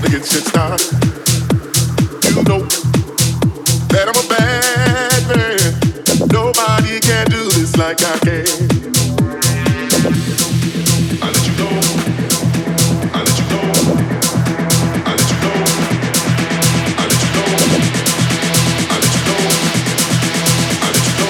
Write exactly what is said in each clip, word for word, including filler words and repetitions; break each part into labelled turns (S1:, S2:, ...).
S1: to get shit started. You know that I'm a bad man. Nobody can do this like I can. I let you know. I let you know. I let you know. I let you know. I let you know. I let you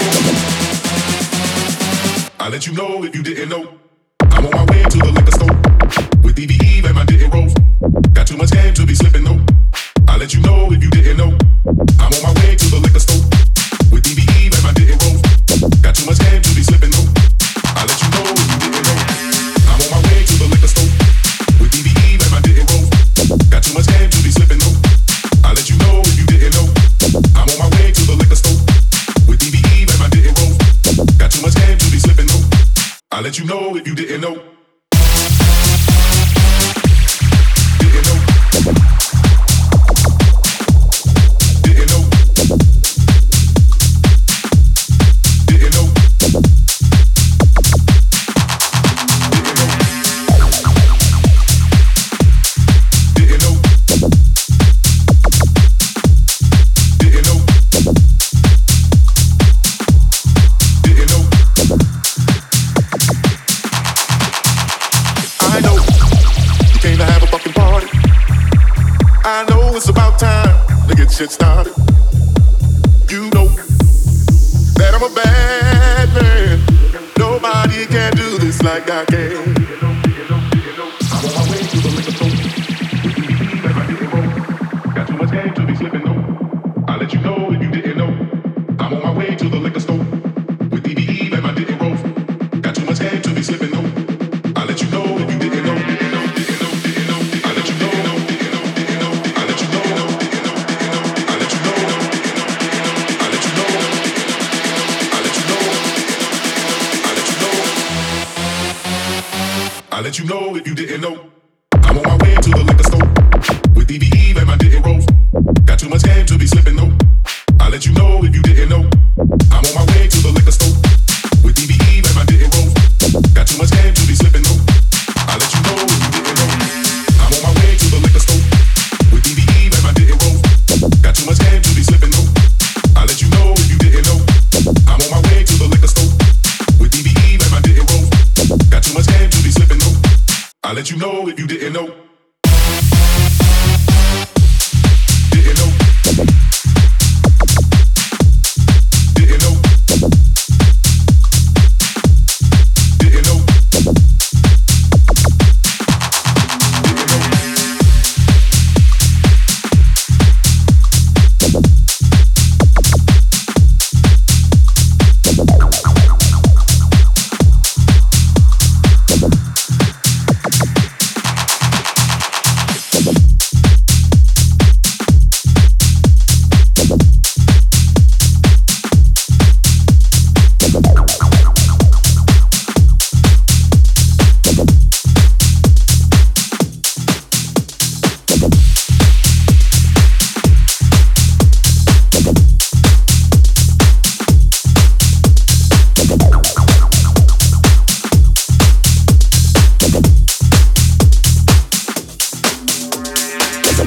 S1: know. I let you know if you didn't know. I'm on my way to the liquor store with D V E and my didn't roll. Got too much game to be slipping, no. I let you know if you didn't know. I'm on my way to the liquor store with D V E and my didn't roll. Got too much game to be slipping, no. I let you know if you didn't know. I'm on my way to the liquor store with D V E and my didn't roll. Got too much game to be slipping, no. I let you know if you didn't know. I'm on my way to the liquor store with D V E and my didn't roll. Got too much game to be slipping, no. I let you know if you didn't know. Didn't know. Didn't know. Didn't know. Didn't know. Didn't know. Didn't know. I know you came to have a fucking party. I know it's about time to get shit started. You know that I'm a bad man. Nobody can do this like I can. I'm on my way to the liquor store. Got too much game to be slipping, no. I let you know if you didn't know. I'm on my way to the liquor store with D V E and my didn't roll. Got too much game to be slipping, no. I let you know if you didn't know. Didn't know, didn't know, didn't know. I let you know, didn't know, didn't know. I let you know, didn't know, didn't know. I let you know, I let you know, I let you know, I let you know. I let you know if you didn't know. I'm on my way to the liquor store with D V E and my didn't roll. Got too much game to be slipping, no. I let you know if you didn't know. I'm on my way to the liquor store with D V E and my didn't roll. Got too much game to be slipping, no. I let you know if you didn't know. I'm on my way to the liquor store with D V E and my didn't roll. Got too much game to be slipping, no. I let you know if you didn't know. I'm on my way to the liquor store with D V E and my didn't roll. Got too much game to be slipping, no. I let you know if you didn't know.